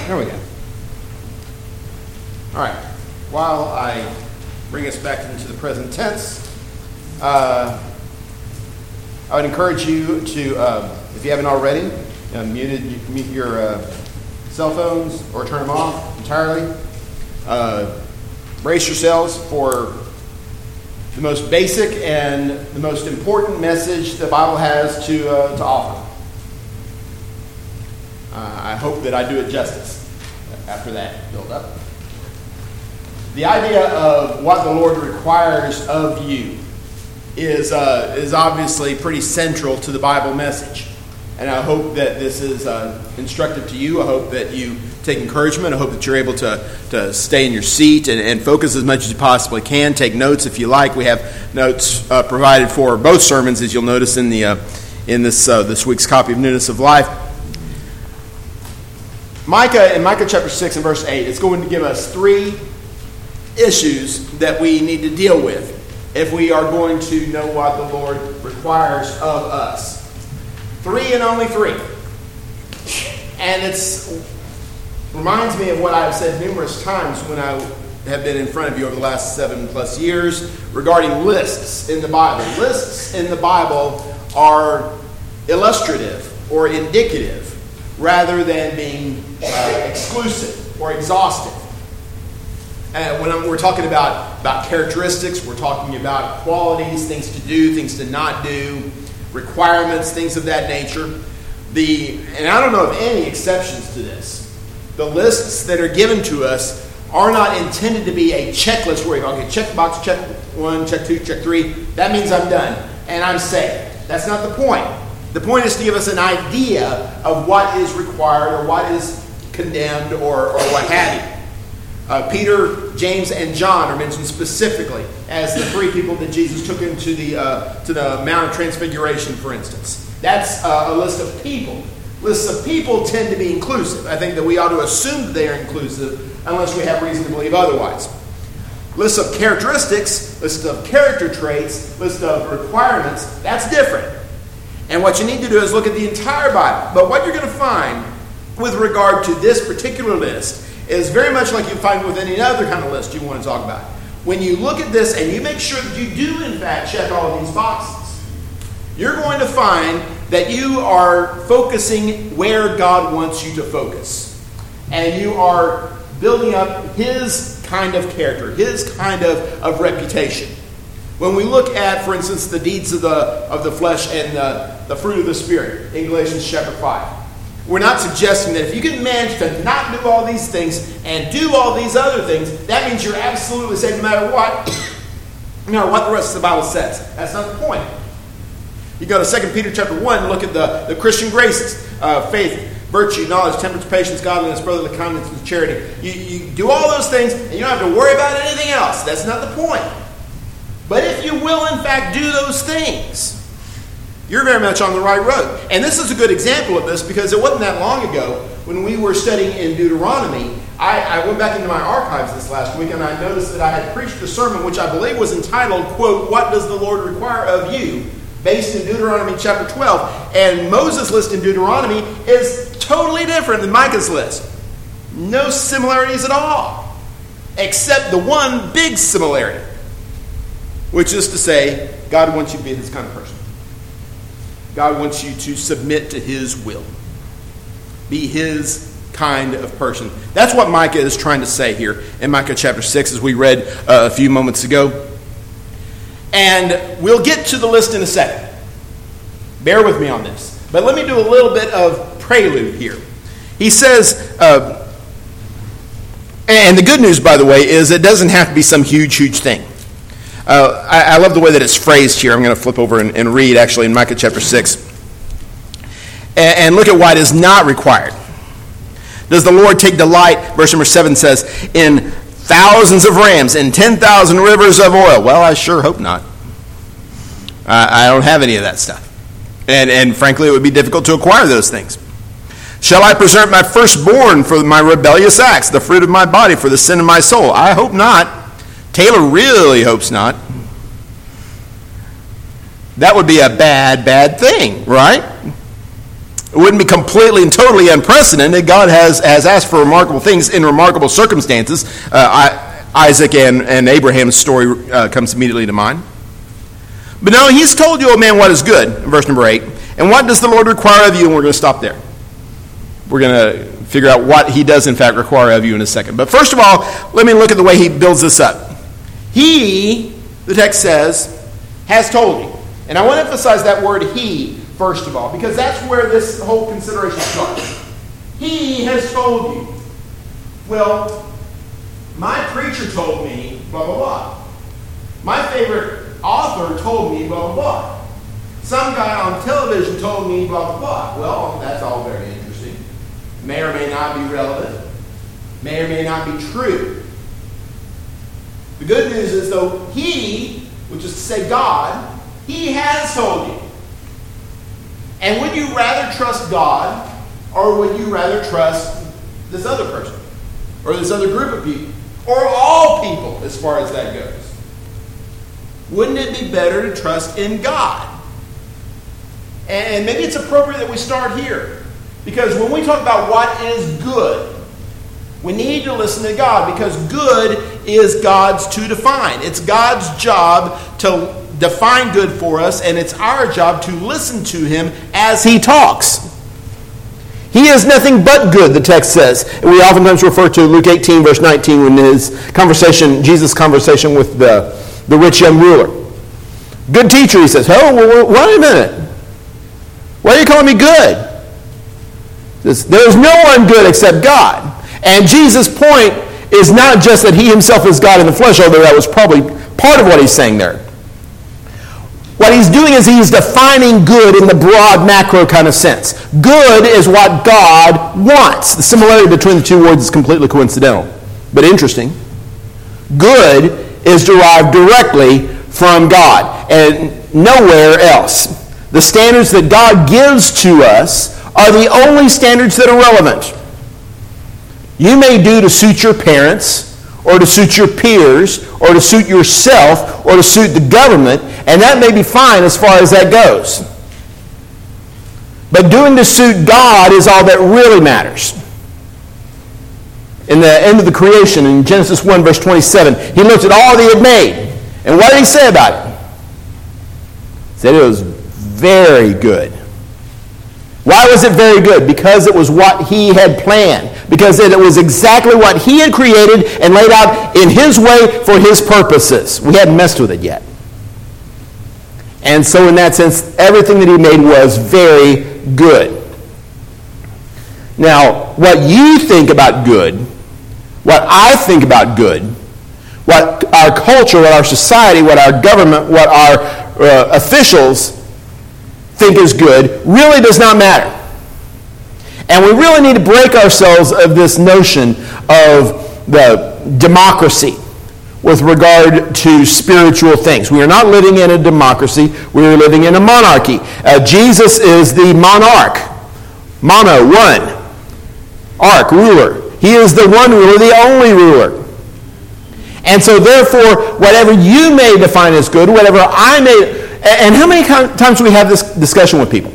There we go. All right. While I bring us back into the present tense, I would encourage you to, if you haven't already, mute your cell phones or turn them off entirely. Brace yourselves for the most basic and the most important message the Bible has to offer. I hope that I do it justice after that build up. The idea of what the Lord requires of you is obviously pretty central to the Bible message. And I hope that this is instructive to you. I hope that you take encouragement. I hope that you're able to stay in your seat and focus as much as you possibly can. Take notes if you like. We have notes provided for both sermons, as you'll notice in this week's copy of Newness of Life. In Micah chapter 6 and verse 8, it's going to give us three issues that we need to deal with if we are going to know what the Lord requires of us. Three and only three. And it reminds me of what I've said numerous times when I have been in front of you over the last 7+ years regarding lists in the Bible. Lists in the Bible are illustrative or indicative rather than being exclusive or exhaustive. And when we're talking about characteristics, we're talking about qualities, things to do, things to not do, requirements, things of that nature. And I don't know of any exceptions to this. The lists that are given to us are not intended to be a checklist where you go, okay, check box, check 1, check 2, check 3. That means I'm done and I'm safe. That's not the point. The point is to give us an idea of what is required or what is condemned or what have you. Peter, James, and John are mentioned specifically as the three people that Jesus took into the Mount of Transfiguration, for instance. That's a list of people. Lists of people tend to be inclusive. I think that we ought to assume that they are inclusive unless we have reason to believe otherwise. Lists of characteristics, lists of character traits, lists of requirements, that's different. And what you need to do is look at the entire Bible. But what you're going to find with regard to this particular list is very much like you find with any other kind of list you want to talk about. When you look at this and you make sure that you do in fact check all of these boxes, you're going to find that you are focusing where God wants you to focus. And you are building up His kind of character, His kind of reputation. When we look at, for instance, the deeds of the flesh and the fruit of the Spirit in Galatians chapter 5, we're not suggesting that if you can manage to not do all these things and do all these other things, that means you're absolutely safe no matter what the rest of the Bible says. That's not the point. You go to 2 Peter chapter 1 and look at the Christian graces. Faith, virtue, knowledge, temperance, patience, godliness, brotherly kindness, and charity. You do all those things and you don't have to worry about anything else. That's not the point. But if you will in fact do those things, you're very much on the right road. And this is a good example of this because it wasn't that long ago when we were studying in Deuteronomy. I went back into my archives this last week and I noticed that I had preached a sermon which I believe was entitled, quote, "What does the Lord require of you?" based in Deuteronomy chapter 12. And Moses' list in Deuteronomy is totally different than Micah's list. No similarities at all, except the one big similarity, which is to say, God wants you to be His kind of person. God wants you to submit to His will. Be His kind of person. That's what Micah is trying to say here in Micah chapter 6, as we read a few moments ago. And we'll get to the list in a second. Bear with me on this. But let me do a little bit of prelude here. He says, and the good news, by the way, is it doesn't have to be some huge thing. I love the way that it's phrased here. I'm going to flip over and read, actually, in Micah chapter 6. And look at what is not required. Does the Lord take delight, verse number 7 says, in thousands of rams and 10,000 rivers of oil? Well, I sure hope not. I don't have any of that stuff. And frankly, it would be difficult to acquire those things. Shall I preserve my firstborn for my rebellious acts, the fruit of my body for the sin of my soul? I hope not. Taylor really hopes not. That would be a bad thing, right? It wouldn't be completely and totally unprecedented. God has asked for remarkable things in remarkable circumstances. Isaac and Abraham's story comes immediately to mind. But no, he's told you, O man, what is good, in verse number 8. And what does the Lord require of you? And we're going to stop there. We're going to figure out what he does, in fact, require of you in a second. But first of all, let me look at the way he builds this up. He, the text says, has told you. And I want to emphasize that word he, first of all, because that's where this whole consideration starts. He has told you. Well, my preacher told me, blah, blah, blah. My favorite author told me, blah, blah, blah. Some guy on television told me, blah, blah, blah. Well, that's all very interesting. May or may not be relevant. May or may not be true. The good news is, though, he, which is to say God, he has told you. And would you rather trust God, or would you rather trust this other person, or this other group of people, or all people, as far as that goes? Wouldn't it be better to trust in God? And maybe it's appropriate that we start here. Because when we talk about what is good, we need to listen to God, because good is God's to define. It's God's job to define good for us, and it's our job to listen to him as he talks. He is nothing but good, the text says. We oftentimes refer to Luke 18, verse 19, when his conversation, Jesus' conversation with the rich young ruler. Good teacher, he says. Oh, well, wait a minute. Why are you calling me good? He says, there is no one good except God. And Jesus' point is not just that he himself is God in the flesh, although that was probably part of what he's saying there. What he's doing is he's defining good in the broad macro kind of sense. Good is what God wants. The similarity between the two words is completely coincidental, but interesting. Good is derived directly from God and nowhere else. The standards that God gives to us are the only standards that are relevant. You may do to suit your parents, or to suit your peers, or to suit yourself, or to suit the government, and that may be fine as far as that goes. But doing to suit God is all that really matters. In the end of the creation, in Genesis 1, verse 27, he looked at all that he had made. And what did he say about it? He said it was very good. Why was it very good? Because it was what he had planned. Because it was exactly what he had created and laid out in his way for his purposes. We hadn't messed with it yet. And so in that sense, everything that he made was very good. Now, what you think about good, what I think about good, what our culture, what our society, what our government, what our officials think is good, really does not matter. And we really need to break ourselves of this notion of the democracy with regard to spiritual things. We are not living in a democracy. We are living in a monarchy. Jesus is the monarch. Mono, one. Arch, ruler. He is the one ruler, the only ruler. And so therefore, whatever you may define as good, whatever I may... And how many times do we have this discussion with people?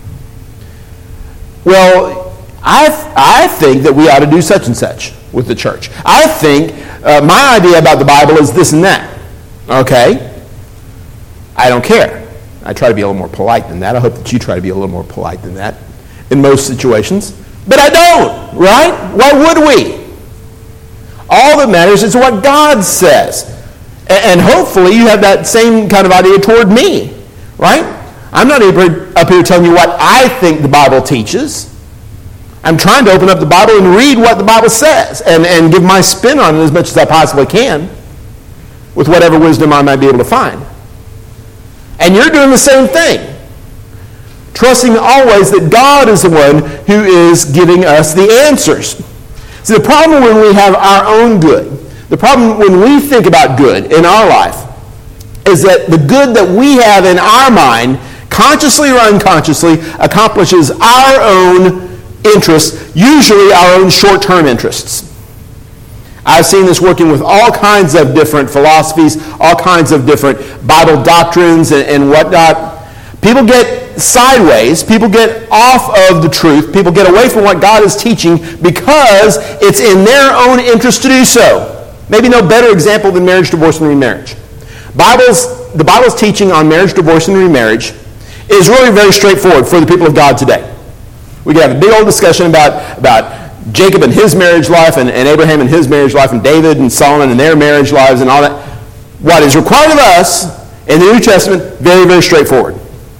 Well, I think that we ought to do such and such with the church. I think my idea about the Bible is this and that. Okay? I don't care. I try to be a little more polite than that. I hope that you try to be a little more polite than that in most situations. But I don't, right? Why would we? All that matters is what God says. And hopefully you have that same kind of idea toward me, right? I'm not up here telling you what I think the Bible teaches. I'm trying to open up the Bible and read what the Bible says and give my spin on it as much as I possibly can with whatever wisdom I might be able to find. And you're doing the same thing. Trusting always that God is the one who is giving us the answers. See, the problem when we have our own good, the problem when we think about good in our life, is that the good that we have in our mind, consciously or unconsciously, accomplishes our own interests, usually our own short-term interests. I've seen this working with all kinds of different philosophies, all kinds of different Bible doctrines and whatnot. People get get sideways. People get off of the truth. People get away from what God is teaching because it's in their own interest to do so. Maybe no better example than marriage, divorce, and remarriage. The Bible's teaching on marriage, divorce, and remarriage is really very straightforward for the people of God today. We could have a big old discussion about Jacob and his marriage life, and Abraham and his marriage life, and David and Solomon and their marriage lives, and all that. What is required of us in the New Testament, very, very straightforward.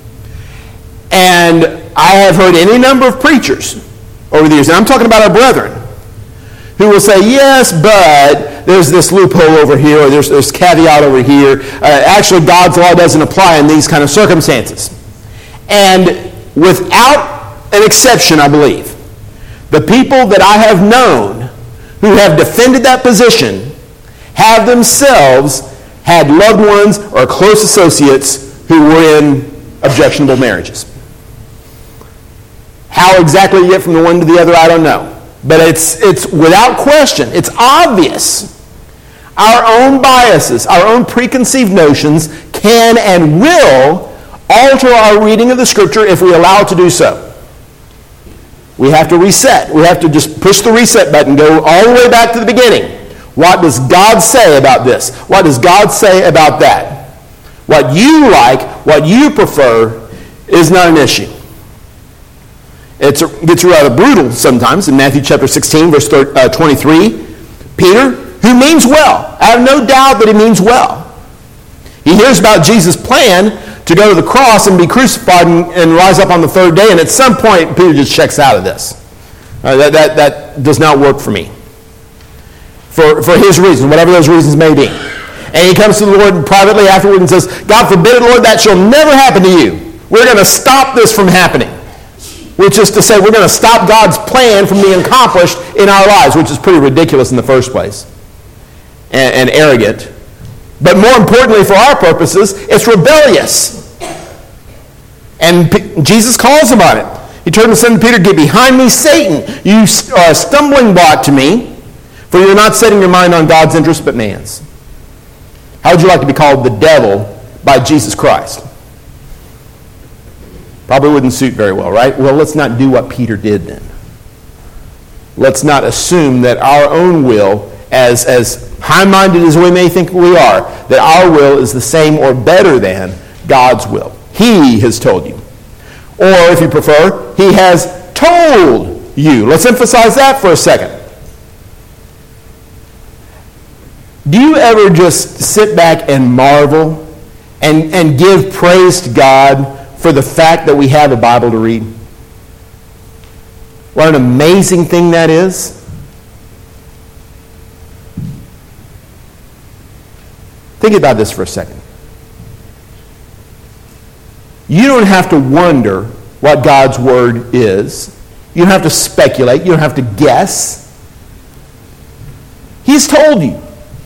And I have heard any number of preachers over the years, and I'm talking about our brethren, who will say, yes, but there's this loophole over here, or there's this caveat over here. Actually, God's law doesn't apply in these kind of circumstances. And without an exception, I believe, the people that I have known who have defended that position have themselves had loved ones or close associates who were in objectionable marriages. How exactly you get from the one to the other, I don't know. But it's without question, it's obvious. Our own biases, our own preconceived notions can and will alter our reading of the Scripture if we allow it to do so. We have to reset. We have to just push the reset button, go all the way back to the beginning. What does God say about this? What does God say about that? What you like, what you prefer, is not an issue. It gets rather brutal sometimes. In Matthew chapter 16, verse 23, Peter, who means well, I have no doubt that he means well. He hears about Jesus' plan to go to the cross and be crucified and rise up on the third day, and at some point, Peter just checks out of this. That does not work for me. For his reason, whatever those reasons may be. And he comes to the Lord privately afterward and says, God forbid it, Lord, that shall never happen to you. We're going to stop this from happening. Which is to say, we're going to stop God's plan from being accomplished in our lives, which is pretty ridiculous in the first place. And arrogant. But more importantly for our purposes, it's rebellious. And Jesus calls him on it. He turned and said to Peter, get behind me, Satan. You are a stumbling block to me. For you're not setting your mind on God's interest, but man's. How would you like to be called the devil by Jesus Christ? Probably wouldn't suit very well, right? Well, let's not do what Peter did then. Let's not assume that our own will, as high-minded as we may think we are, that our will is the same or better than God's will. He has told you. Or, if you prefer, he has told you. Let's emphasize that for a second. Do you ever just sit back and marvel and give praise to God for the fact that we have a Bible to read? What an amazing thing that is. Think about this for a second. You don't have to wonder what God's Word is. You don't have to speculate. You don't have to guess. He's told you.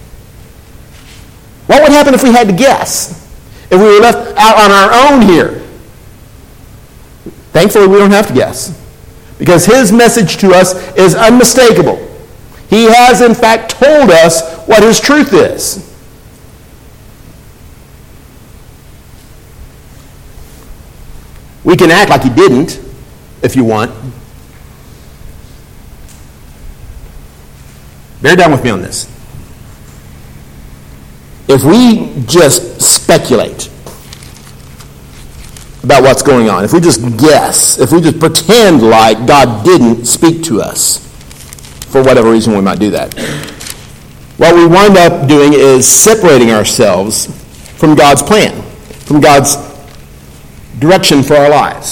What would happen if we had to guess? If we were left out on our own here? Thankfully, we don't have to guess. Because his message to us is unmistakable. He has, in fact, told us what his truth is. We can act like he didn't, if you want. Bear down with me on this. If we just speculate about what's going on, if we just guess, if we just pretend like God didn't speak to us, for whatever reason we might do that, what we wind up doing is separating ourselves from God's plan, from God's direction for our lives.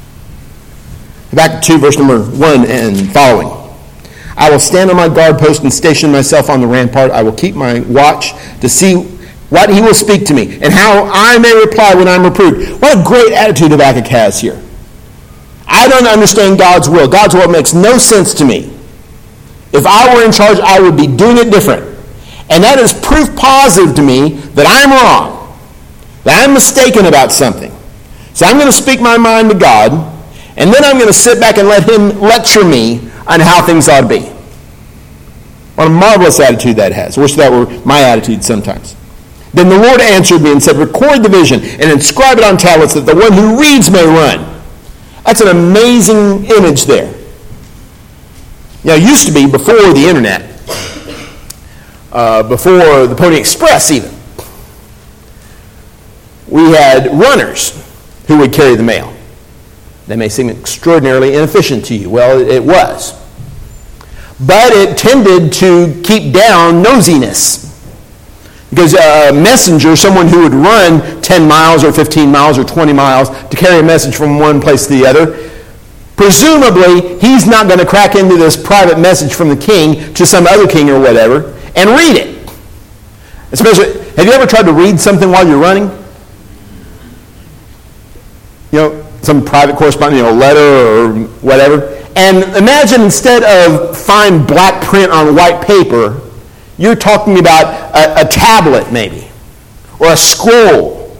Back to verse number 1 and following. I will stand on my guard post and station myself on the rampart. I will keep my watch to see what he will speak to me and how I may reply when I'm reproved. What a great attitude Habakkuk has here. I don't understand God's will. God's will makes no sense to me. If I were in charge, I would be doing it different. And that is proof positive to me that I'm wrong, that I'm mistaken about something. So I'm going to speak my mind to God, and then I'm going to sit back and let him lecture me on how things ought to be. What a marvelous attitude that has. I wish that were my attitude sometimes. Then the Lord answered me and said, record the vision and inscribe it on tablets that the one who reads may run. That's an amazing image there. Now, it used to be before the internet, before the Pony Express even, we had runners who would carry the mail. They may seem extraordinarily inefficient to you. Well, it was. But it tended to keep down nosiness. Because a messenger, someone who would run 10 miles or 15 miles or 20 miles to carry a message from one place to the other, presumably he's not going to crack into this private message from the king to some other king or whatever and read it. Especially, have you ever tried to read something while you're running? You know, some private correspondence, a letter or whatever. And imagine instead of fine black print on white paper, you're talking about a tablet maybe, or a scroll.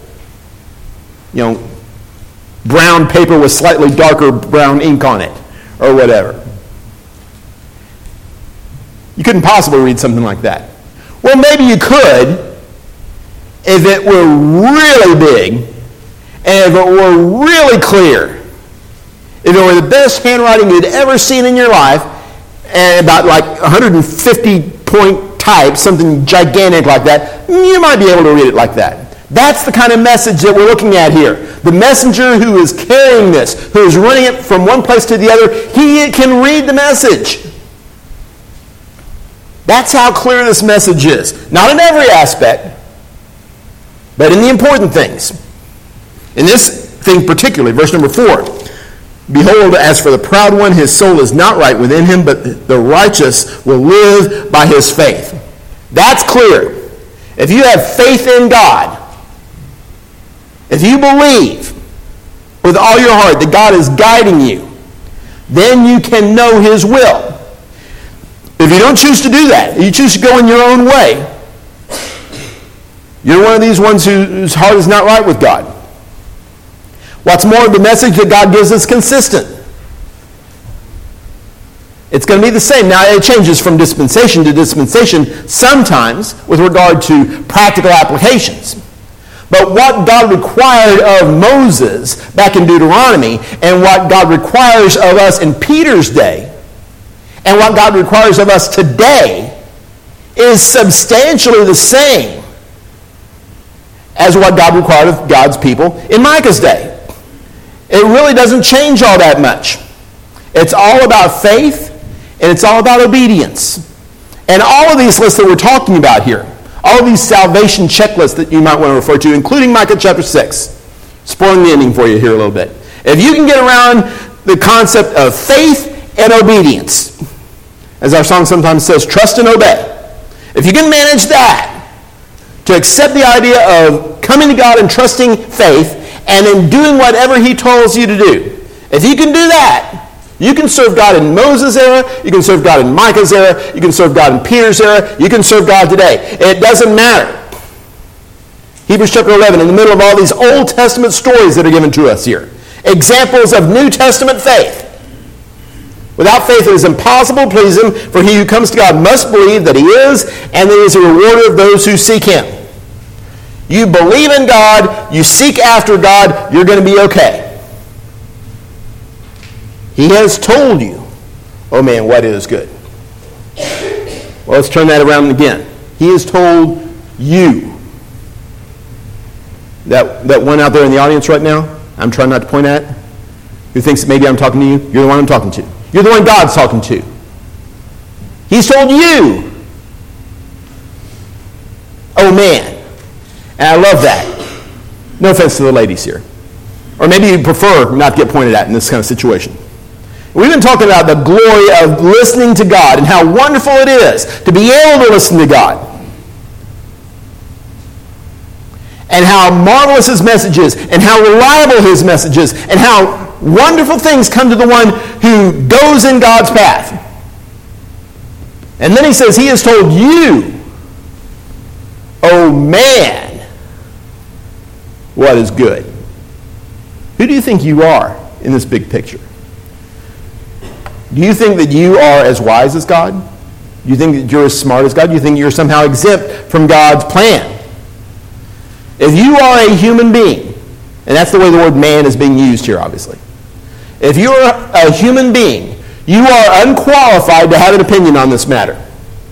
Brown paper with slightly darker brown ink on it, or whatever. You couldn't possibly read something like that. Well, maybe you could if it were really big, and if it were really clear, if it were the best handwriting you'd ever seen in your life, and about like 150-point type, something gigantic like that, you might be able to read it like that. That's the kind of message that we're looking at here. The messenger who is carrying this, who is running it from one place to the other, he can read the message. That's how clear this message is. Not in every aspect, but in the important things. In this thing particularly, verse number 4, behold, as for the proud one, his soul is not right within him, but the righteous will live by his faith. That's clear. If you have faith in God, if you believe with all your heart that God is guiding you, then you can know his will. If you don't choose to do that, you choose to go in your own way, you're one of these ones whose heart is not right with God. What's more, the message that God gives is consistent. It's going to be the same. Now, it changes from dispensation to dispensation sometimes with regard to practical applications. But what God required of Moses back in Deuteronomy and what God requires of us in Peter's day and what God requires of us today is substantially the same as what God required of God's people in Micah's day. It really doesn't change all that much. It's all about faith and it's all about obedience. And all of these lists that we're talking about here, all of these salvation checklists that you might want to refer to, including Micah chapter 6. Spoiling the ending for you here a little bit. If you can get around the concept of faith and obedience, as our song sometimes says, trust and obey. If you can manage that, to accept the idea of coming to God and trusting faith, and in doing whatever he tells you to do, if you can do that, you can serve God in Moses' era, you can serve God in Micah's era, you can serve God in Peter's era, you can serve God today. It doesn't matter. Hebrews chapter 11, in the middle of all these Old Testament stories that are given to us here. Examples of New Testament faith. Without faith it is impossible to please him, for he who comes to God must believe that he is, and that he is a rewarder of those who seek him. You believe in God, you seek after God, you're going to be okay. He has told you, oh man, what is good. Well, let's turn that around again. He has told you. That one out there in the audience right now, I'm trying not to point at, who thinks that maybe I'm talking to you, you're the one I'm talking to. You're the one God's talking to. He's told you. Oh man. And I love that. No offense to the ladies here. Or maybe you prefer not to get pointed at in this kind of situation. We've been talking about the glory of listening to God and how wonderful it is to be able to listen to God. And how marvelous his message is, and how reliable his message is, and how wonderful things come to the one who goes in God's path. And then he says, he has told you, oh man, what is good. Who do you think you are in this big picture? Do you think that you are as wise as God? Do you think that you're as smart as God? Do you think you're somehow exempt from God's plan? If you are a human being, and that's the way the word man is being used here, obviously. If you are a human being, you are unqualified to have an opinion on this matter.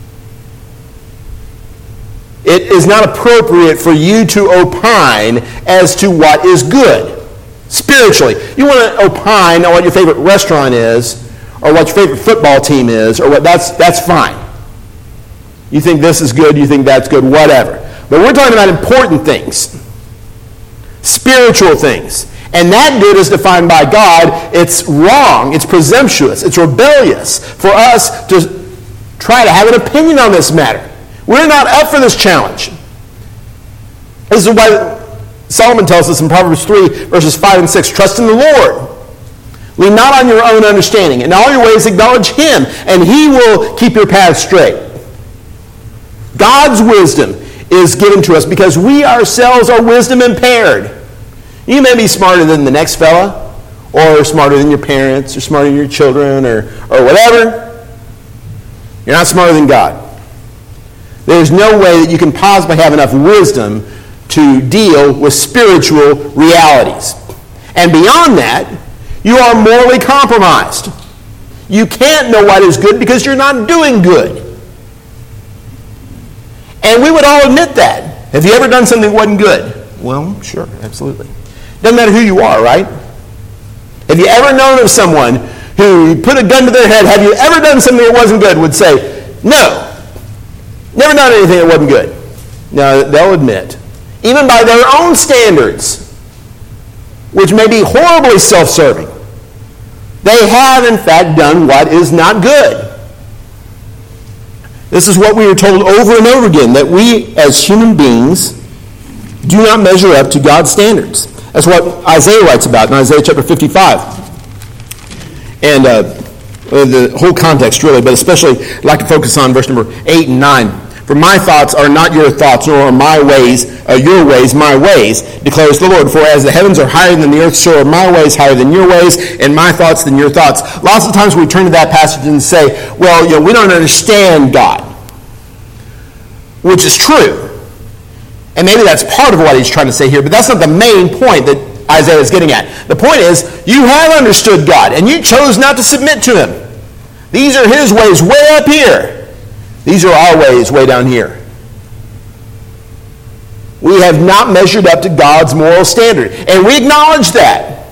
It is not appropriate for you to opine as to what is good spiritually. You want to opine on what your favorite restaurant is, or what your favorite football team is, or what that's fine. You think this is good, you think that's good, whatever. But we're talking about important things, spiritual things. And that good is defined by God. It's wrong, it's presumptuous, it's rebellious for us to try to have an opinion on this matter. We're not up for this challenge. This is why Solomon tells us in Proverbs 3, verses 5 and 6, trust in the Lord. Lean not on your own understanding. In all your ways acknowledge him, and he will keep your path straight. God's wisdom is given to us because we ourselves are wisdom impaired. You may be smarter than the next fella, or smarter than your parents, or smarter than your children, or whatever. You're not smarter than God. There's no way that you can possibly have enough wisdom to deal with spiritual realities. And beyond that, you are morally compromised. You can't know what is good because you're not doing good. And we would all admit that. Have you ever done something that wasn't good? Well, sure, absolutely. Doesn't matter who you are, right? Have you ever known of someone who put a gun to their head, have you ever done something that wasn't good, would say, no, never done anything that wasn't good. No, they'll admit, even by their own standards, which may be horribly self-serving, they have in fact done what is not good. This is what we are told over and over again, that we as human beings do not measure up to God's standards. That's what Isaiah writes about in Isaiah chapter 55. And the whole context really, but especially I'd like to focus on verse number 8 and 9. For my thoughts are not your thoughts, nor are my ways your ways, my ways, declares the Lord. For as the heavens are higher than the earth, so are my ways higher than your ways, and my thoughts than your thoughts. Lots of times we turn to that passage and say, well, we don't understand God, which is true. And maybe that's part of what he's trying to say here, but that's not the main point that Isaiah is getting at. The point is, you have understood God, and you chose not to submit to him. These are his ways way up here. These are our ways way down here. We have not measured up to God's moral standard, and we acknowledge that.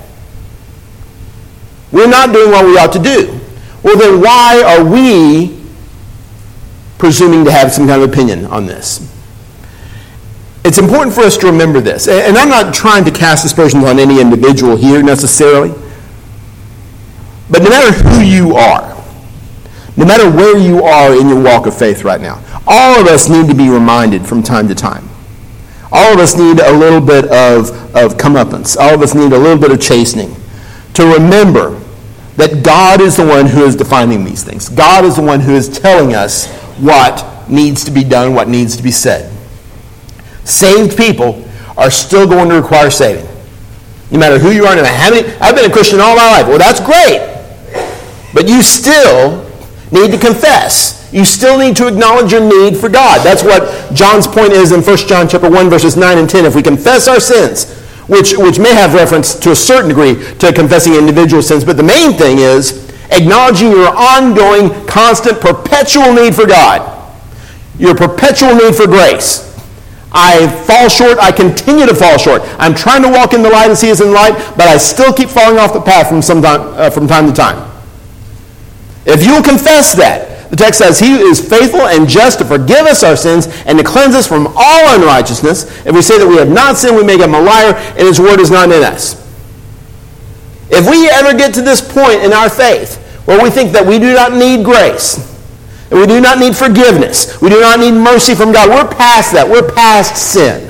We're not doing what we ought to do. Well, then why are we presuming to have some kind of opinion on this? It's important for us to remember this. And I'm not trying to cast aspersions on any individual here necessarily. But no matter who you are, no matter where you are in your walk of faith right now, all of us need to be reminded from time to time. All of us need a little bit of comeuppance. All of us need a little bit of chastening to remember that God is the one who is defining these things. God is the one who is telling us what needs to be done, what needs to be said. Saved people are still going to require saving. No matter who you are. I've been a Christian all my life. Well, that's great. But you still need to confess. You still need to acknowledge your need for God. That's what John's point is in 1 John chapter 1, verses 9 and 10. If we confess our sins, which may have reference to a certain degree to confessing individual sins, but the main thing is acknowledging your ongoing, constant, perpetual need for God. Your perpetual need for grace. I fall short. I continue to fall short. I'm trying to walk in the light as he is in the light, but I still keep falling off the path from time to time. If you will confess that, the text says he is faithful and just to forgive us our sins and to cleanse us from all unrighteousness. If we say that we have not sinned, we make him a liar, and his word is not in us. If we ever get to this point in our faith where we think that we do not need grace, and we do not need forgiveness, we do not need mercy from God, we're past that. We're past sin.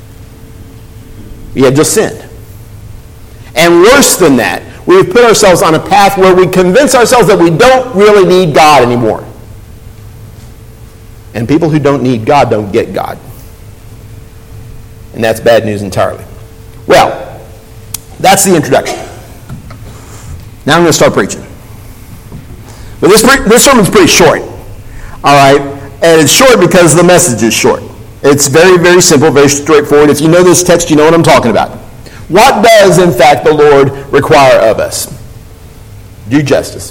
We have just sinned. And worse than that, we've put ourselves on a path where we convince ourselves that we don't really need God anymore. And people who don't need God don't get God. And that's bad news entirely. Well, that's the introduction. Now I'm going to start preaching. But this sermon's pretty short. All right? And it's short because the message is short. It's very, very simple, very straightforward. If you know this text, you know what I'm talking about. What does, in fact, the Lord require of us? Do justice.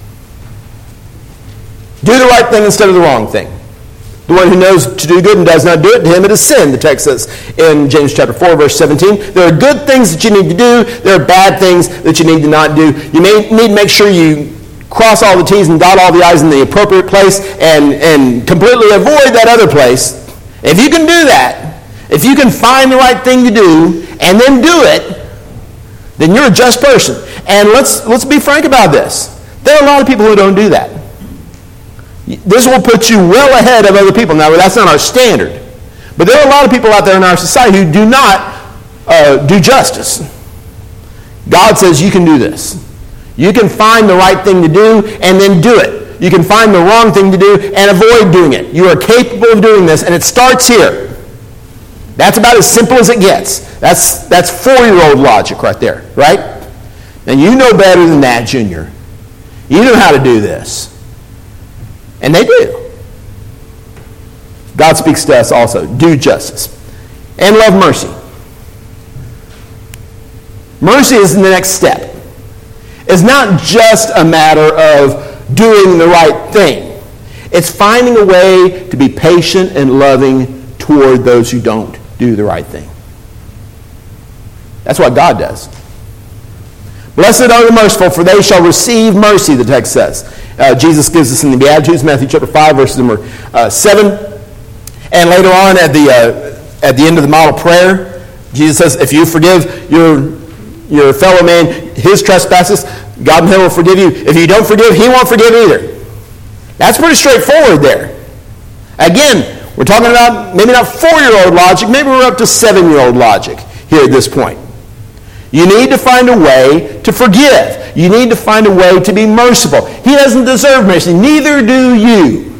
Do the right thing instead of the wrong thing. The one who knows to do good and does not do it, to him it is sin, the text says in James chapter 4, verse 17. There are good things that you need to do. There are bad things that you need to not do. You may need to make sure you cross all the T's and dot all the I's in the appropriate place and completely avoid that other place. If you can do that, if you can find the right thing to do and then do it, then you're a just person. And let's be frank about this. There are a lot of people who don't do that. This will put you well ahead of other people. Now, that's not our standard. But there are a lot of people out there in our society who do not do justice. God says you can do this. You can find the right thing to do and then do it. You can find the wrong thing to do and avoid doing it. You are capable of doing this, and it starts here. That's about as simple as it gets. That's 4-year-old logic right there, right? And you know better than that, Junior. You know how to do this. And they do. God speaks to us also. Do justice. And love mercy. Mercy is the next step. It's not just a matter of doing the right thing. It's finding a way to be patient and loving toward those who don't do the right thing. That's what God does. Blessed are the merciful, for they shall receive mercy, the text says. Jesus gives us in the Beatitudes, Matthew chapter 5, verse number 7. And later on at the end of the model prayer, Jesus says, if you forgive your fellow man his trespasses, God in heaven will forgive you. If you don't forgive, he won't forgive either. That's pretty straightforward there. Again, we're talking about maybe not 4-year-old logic, maybe we're up to 7-year-old logic here at this point. You need to find a way to forgive. You need to find a way to be merciful. He doesn't deserve mercy. Neither do you.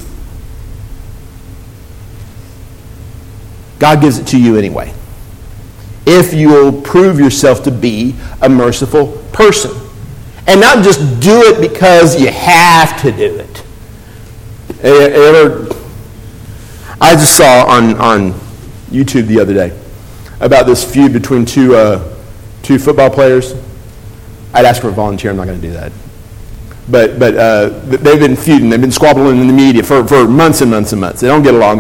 God gives it to you anyway. If you will prove yourself to be a merciful person. And not just do it because you have to do it. I just saw on YouTube the other day about this feud between two football players. I'd ask for a volunteer. I'm not going to do that. But they've been feuding. They've been squabbling in the media for months and months and months. They don't get along.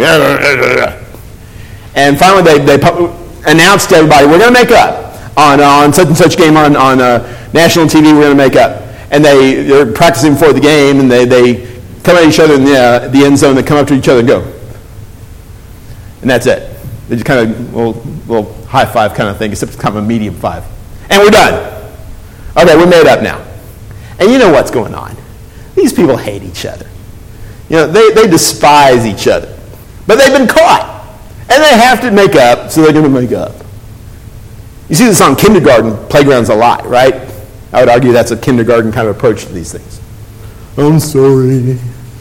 And finally they announced to everybody, we're going to make up on such and such game on national TV. We're going to make up. And they're practicing before the game, and they come at each other in the end zone. They come up to each other and go. And that's it. They just kind of little high five kind of thing, except it's kind of a medium five. And we're done. Okay, we're made up now. And you know what's going on. These people hate each other. You know, they despise each other. But they've been caught. And they have to make up, so they're going to make up. You see this on kindergarten playgrounds a lot, right? I would argue that's a kindergarten kind of approach to these things. I'm sorry.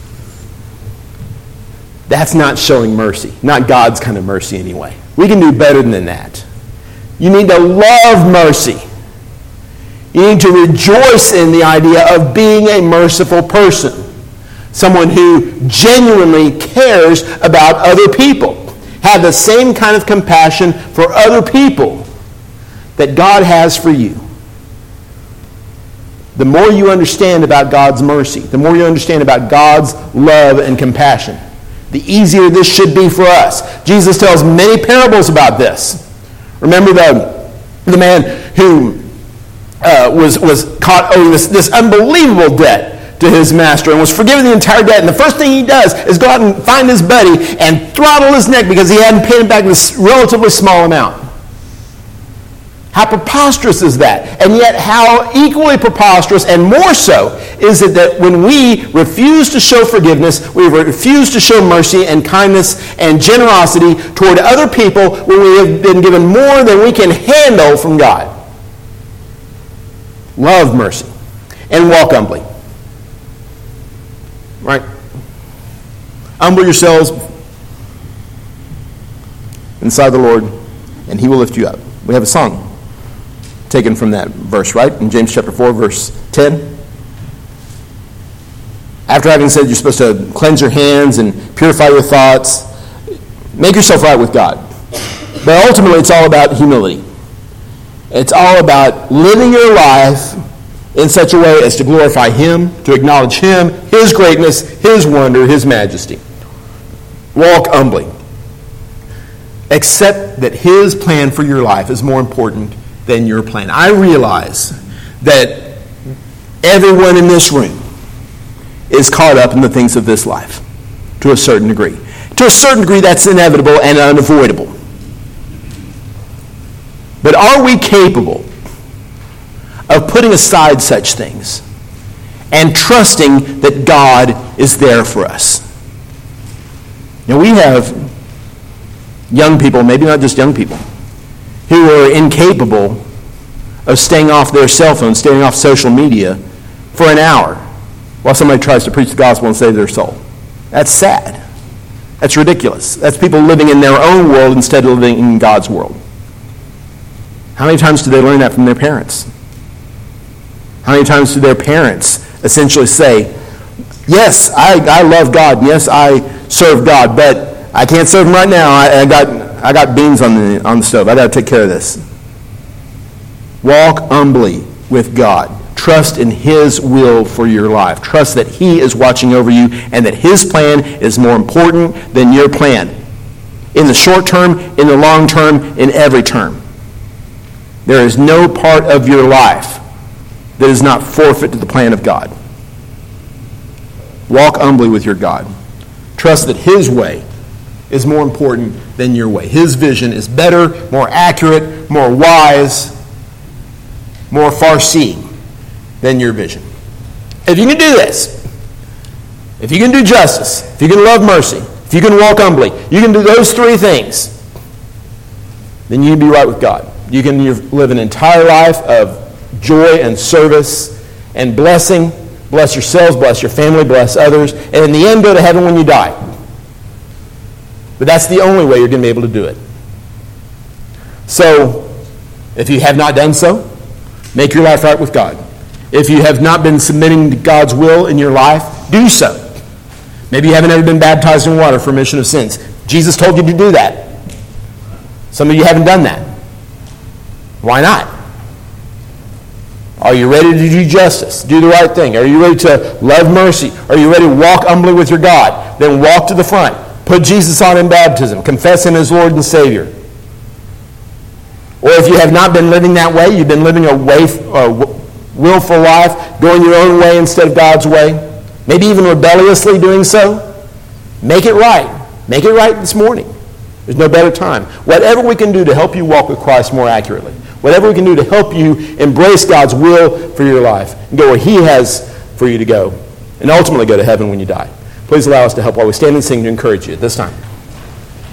That's not showing mercy. Not God's kind of mercy anyway. We can do better than that. You need to love mercy. You need to rejoice in the idea of being a merciful person. Someone who genuinely cares about other people. Have the same kind of compassion for other people that God has for you. The more you understand about God's mercy, the more you understand about God's love and compassion, the easier this should be for us. Jesus tells many parables about this. Remember the man who was caught owing this unbelievable debt to his master and was forgiven the entire debt. And the first thing he does is go out and find his buddy and throttle his neck because he hadn't paid him back this relatively small amount. How preposterous is that? And yet how equally preposterous and more so is it that when we refuse to show forgiveness, we refuse to show mercy and kindness and generosity toward other people when we have been given more than we can handle from God. Love mercy and walk humbly. Right? Humble yourselves inside the Lord, and he will lift you up. We have a song taken from that verse, right? In James chapter 4, verse 10. After having said you're supposed to cleanse your hands and purify your thoughts, Make yourself right with God. But ultimately, it's all about humility. It's all about living your life in such a way as to glorify Him, to acknowledge Him, His greatness, His wonder, His majesty. Walk humbly. Accept that His plan for your life is more important than your plan. I realize that everyone in this room is caught up in the things of this life to a certain degree. To a certain degree, that's inevitable and unavoidable. But are we capable of putting aside such things and trusting that God is there for us? Now, we have young people, maybe not just young people, who are incapable of staying off their cell phone, staying off social media for an hour while somebody tries to preach the gospel and save their soul. That's sad. That's ridiculous. That's people living in their own world instead of living in God's world. How many times do they learn that from their parents? How many times do their parents essentially say, yes, I love God. Yes, I serve God, but I can't serve Him right now. I got beans on the stove. I got to take care of this. Walk humbly with God. Trust in His will for your life. Trust that He is watching over you and that His plan is more important than your plan. In the short term, in the long term, in every term. There is no part of your life that is not forfeit to the plan of God. Walk humbly with your God. Trust that His way is more important than your way. His vision is better, more accurate, more wise, more far-seeing than your vision. If you can do this, if you can do justice, if you can love mercy, if you can walk humbly, you can do those three things, then you can be right with God. You can live an entire life of joy and service and blessing. Bless yourselves, bless your family, bless others, and in the end go to heaven when you die. But that's the only way you're going to be able to do it. So, if you have not done so, make your life right with God. If you have not been submitting to God's will in your life, do so. Maybe you haven't ever been baptized in water for remission of sins. Jesus told you to do that. Some of you haven't done that. Why not? Are you ready to do justice? Do the right thing? Are you ready to love mercy? Are you ready to walk humbly with your God? Then walk to the front. Put Jesus on in baptism. Confess Him as Lord and Savior. Or if you have not been living that way, you've been living a willful life, going your own way instead of God's way, maybe even rebelliously doing so, make it right. Make it right this morning. There's no better time. Whatever we can do to help you walk with Christ more accurately, whatever we can do to help you embrace God's will for your life and go where He has for you to go, and ultimately go to heaven when you die. Please allow us to help while we stand and sing to encourage you at this time.